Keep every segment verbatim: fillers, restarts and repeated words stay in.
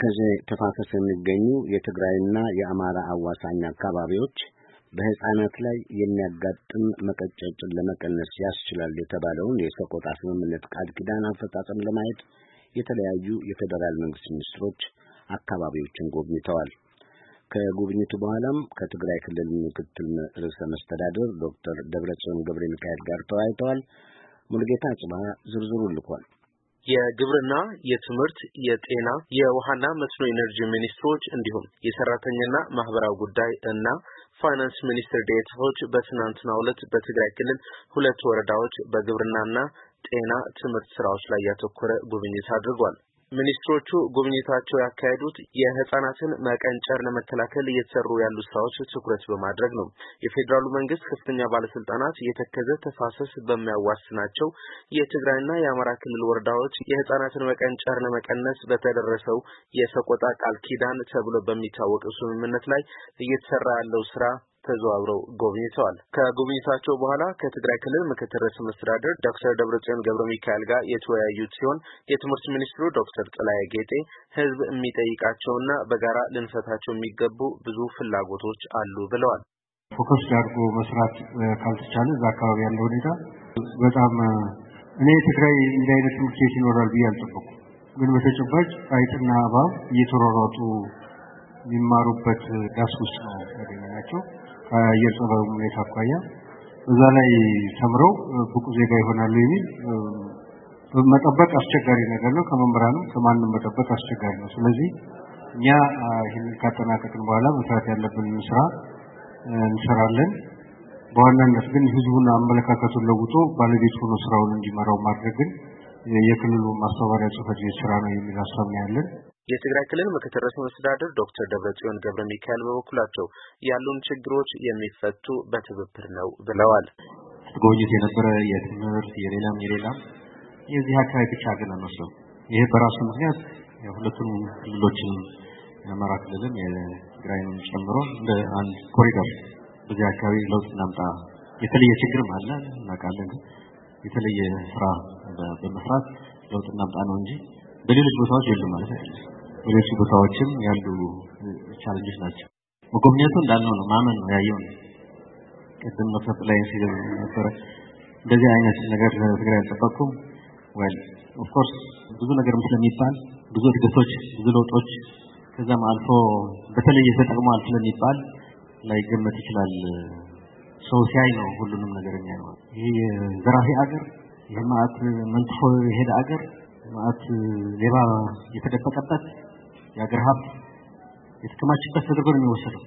በተከዜ ተፋሰስ የሚገኙ የትግራይና የአማራ አዋሳኝ አካባቢዎች በህፃናት ላይ የሚያጋጥም መቀጨጭን ለመቀነስ ያስችላል የተባለውን የሰቆጣ ስምምነት ቃል ኪዳን አፈጻጸም ለማየት የተለያዩ የፌዴራል መንግስት ሚኒስትሮች አካባቢዎችን ጎብኝተዋል። ከጉብኝቱ በኋላም ከትግራይ ክልል ምክትል ርዕሰ መስተዳድር ዶክተር ደብረጽዮን ገብረ ሚካኤል ጋር ተወያይተዋል። ሙሉጌታ ጽባ ዝርዝሩ ልኳል። የግብርና፣ የትምህርት፣ የጤና፣ የውሃና መስኖ ኢነርጂ ሚኒስትሮች እንዲሁም የሰራተኛና ማህበራዊ ጉዳይ እና ፋይናንስ ሚኒስትር ዴኤታዎች በትናንትናው ዕለት በትግራይ ክልል ሁለት ወረዳዎች በግብርናና ጤና፣ ትምህርት ስራዎች ላይ ያተኮረ ጉብኝት አድርጓል። ሚኒስትሮቹ ጉብኝታቸው ያካሄዱት የህፃናትን መቀንጨር ለመከላከል እየተሰሩ ያሉ ስራዎች ትኩረት በማድረግ ነው። የፌዴራሉ መንግስት ከፍተኛ ባለስልጣናት የተከዘ ተፋሰስ በሚያዋስናቸው የትግራይና የአማራ ክልል ወረዳዎች የህፃናትን መቀንጨር ለመቀነስ በተደረሰው የሰቆጣ ቃል ኪዳን ተብሎ በሚታወቀው ስምምነት ላይ እየተሰራ ያለው ስራ ተዘዋውረው ጎብኝተዋል። ከጉብኝታቸው በኋላ ከትግራይ ክልል ምክትል ርዕሰ መስተዳድር ዶክተር ደብረጽዮን ገብረ ሚካኤል ጋር የተወያዩት ሲሆን የትምህርት ሚኒስትሩ ዶክተር ጥላዬ ጌጤ ህዝብ የሚጠይቃቸውና በጋራ ልንፈታቸው የሚገቡ ብዙ ፍላጎቶች አሉ ብለዋል። ፎከስ አድርጎ መስራት ካልተቻለ እዛ አካባቢ ያለው ሁኔታ በጣም እኔ ትግራይ እንዲህ አይነት ትምህርት ቤት ይኖራል ብዬ አልጠበኩም። ግን በተጨባጭ አይጥና እባብ እየተሯሯጡ የሚማሩበት ዳስ ውስጥ ነው ያገኘናቸው። ከአየር ጸባዩ ሁኔታ አኳያ እዛ ላይ ተምረው ብቁ ዜጋ ይሆናሉ የሚል መጠበቅ አስቸጋሪ ነገር ነው። ከመምህራንም ከማንም መጠበቅ አስቸጋሪ ነው። ስለዚህ እኛ ይህንን ካጠናቀቅን በኋላ መስራት ያለብን ስራ እንሰራለን። በዋናነት ግን ህዝቡን አመለካከቱን ለውጦ ባለቤት ሆኖ ስራውን እንዲመራው ማድረግን የክልሉ ማስተባበሪያ ጽሕፈት ቤት ስራ ነው የሚል ሀሳብ ነው ያለን። የትግራይ ክልል ምክትል ርዕሰ መስተዳድር ዶክተር ደብረጽዮን ገብረ ሚካኤል በበኩላቸው ያሉን ችግሮች የሚፈቱ በትብብር ነው ብለዋል። ጎብኝት የነበረ የትምህርት የሌላም የሌላም የዚህ አካባቢ ብቻ ግን ነው። ይሄ በራሱ ምክንያት የሁለቱም ክልሎችን የአማራ ክልልም የትግራይንም ጨምሮ እንደ አንድ ኮሪደር በዚህ አካባቢ ለውጥ እናምጣ የተለየ ችግርም አለ እናውቃለን። የተለየ ስራ በመስራት ለውጥ እናምጣ ነው እንጂ በሌሎች ቦታዎች የለም ማለት አይደለም። በሌሎች ቦታዎችም ያሉ ቻሌንጆች ናቸው። መጎብኘቱ እንዳልነው ነው ማመን ነው ያየው ነው። ቅድም መጥተፍ ላይ ሲገኝ ነበር እንደዚህ አይነት ነገር ለትግራይ ተጠቅቆ well of course ብዙ ነገር ስለሚባል ብዙ እድገቶች ብዙ ለውጦች ከዛም አልፎ በተለየ ተጠቅሟል ስለሚባል ላይ ገመት ይችላል። ሰው ሲያይ ነው ሁሉንም ነገር የሚያየው። ይሄ ዘራፊ አገር የማት መንጥፎ የሄደ አገር ማት ሌባ የተደበቀበት የአገር ሀብት የተከማችበት ተደርጎ ነው የሚወሰደው።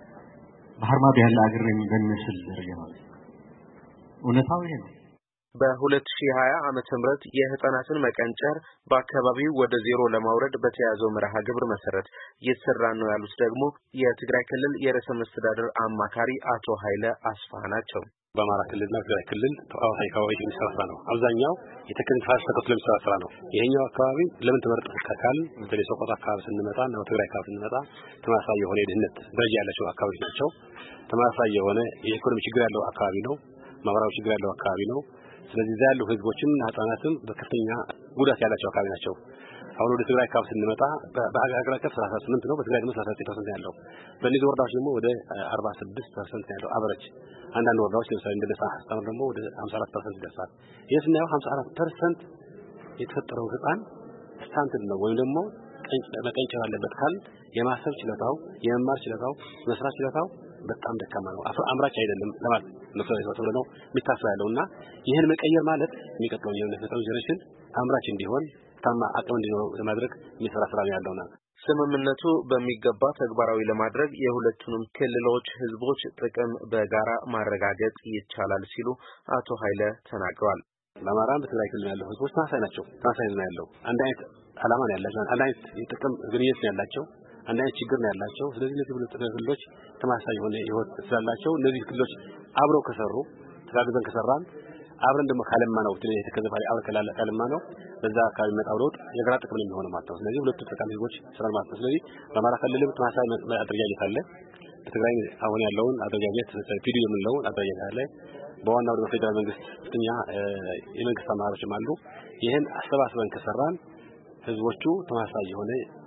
ባህር ማዶ ያለ አገር ነው በሚመስል ደረጃ ማለት ነው። እውነታው ይሄ ነው። በሁለት ሺህ ሀያ ዓመተ ምህረት የህፃናትን መቀንጨር በአካባቢው ወደ ዜሮ ለማውረድ በተያዘው መርሃ ግብር መሰረት እየተሰራ ነው ያሉት ደግሞ የትግራይ ክልል የርዕሰ መስተዳድር አማካሪ አቶ ኃይለ አስፋህ ናቸው። በአማራ ክልልና ትግራይ ክልል ተዋሳይ አካባቢዎች የሚሰራ ስራ ነው። አብዛኛው የተከዜ ተፋሰስ ተከትሎ የሚሰራ ስራ ነው። ይሄኛው አካባቢ ለምን ተመረጠ ካል በተለይ ሰቆጣ አካባቢ ስንመጣ እና ትግራይ አካባቢ ስንመጣ ተመሳሳይ የሆነ የድህነት ደረጃ ያላቸው አካባቢዎች ናቸው። ተመሳሳይ የሆነ የኢኮኖሚ ችግር ያለው አካባቢ ነው። ማህበራዊ ችግር ያለው አካባቢ ነው። ስለዚህ እዛ ያሉ ህዝቦችም ህፃናትም በከፍተኛ ጉዳት ያላቸው አካባቢ ናቸው። አሁን ወደ ትግራይ አካባቢ ስንመጣ በሀገር አቀፍ ሰላሳ ስምንት ነው፣ በትግራይ ደግሞ ሰላሳ ዘጠኝ ፐርሰንት ያለው። በእነዚህ ወረዳዎች ደግሞ ወደ አርባ ስድስት ፐርሰንት ያለው አቨሬጅ። አንዳንድ ወረዳዎች ለምሳሌ እንደ ደሳ ሀሳብ ደግሞ ወደ ሃምሳ አራት ፐርሰንት ይደርሳል። ይህ ስናየው ሃምሳ አራት ፐርሰንት የተፈጠረው ህፃን ስታንትድ ነው ወይም ደግሞ መቀንጨር አለበት ካል የማሰብ ችሎታው የመማር ችሎታው መስራት ችሎታው በጣም ደካማ ነው። አምራች አይደለም ለማለት ነው ነው የሚታሰብ ያለውና ይሄን መቀየር ማለት የሚቀጥለው የነፈተው ጀነሬሽን አምራች እንዲሆን ታማ አቅም እንዲኖረው ለማድረግ የሚሰራ ስራ ያለውና ስምምነቱ በሚገባ ተግባራዊ ለማድረግ የሁለቱንም ክልሎች ህዝቦች ጥቅም በጋራ ማረጋገጥ ይቻላል ሲሉ አቶ ኃይለ ተናግረዋል። ለአማራም በትግራይ ክልል ያለው ህዝቦች ተመሳሳይ ናቸው። ተመሳሳይ ነው ያለው አንድ አይነት ዓላማ ነው ያላቸው፣ አንድ አይነት ጥቅም ግንኙነት ነው ያላቸው፣ አንድ አይነት ችግር ነው ያላቸው። ስለዚህ እነዚህ ሁለት ክልሎች ተመሳሳይ የሆነ ህይወት ስላላቸው እነዚህ ክልሎች አብረው ከሰሩ ተጋግዘን ከሰራን አብረን ደግሞ ካለማ ነው ትንሽ የተከዘፋሪ አብረ ከላለ ካለማ ነው በዛ አካባቢ መጣው ለውጥ የጋራ ጥቅም ነው የሚሆነው ማለት ነው። ስለዚህ ሁለቱ ጠቃሚ ህዝቦች ስራን ማለት ነው። ስለዚህ በአማራ ክልልም ተመሳሳይ አደረጃጀት አለ። በትግራይ አሁን ያለውን አደረጃጀት ፒዲ የምንለውን አደረጃጀት አለ። በዋናው ደግሞ ፌደራል መንግስት ከፍተኛ የመንግስት አመራሮችም አሉ። ይሄን አሰባስበን ከሰራን ህዝቦቹ ተመሳሳይ የሆነ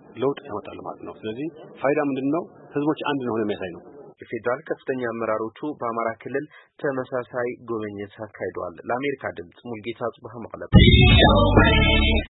ለውጥ ያመጣሉ ማለት ነው። ስለዚህ ፋይዳ ምንድነው? ህዝቦች አንድ ነው ሆነው የሚያሳይ ነው። የፌዴራል ከፍተኛ አመራሮቹ በአማራ ክልል ተመሳሳይ ጉብኝት አካሂደዋል። ለአሜሪካ ድምጽ ሙልጌታ ጽባህ መቀለ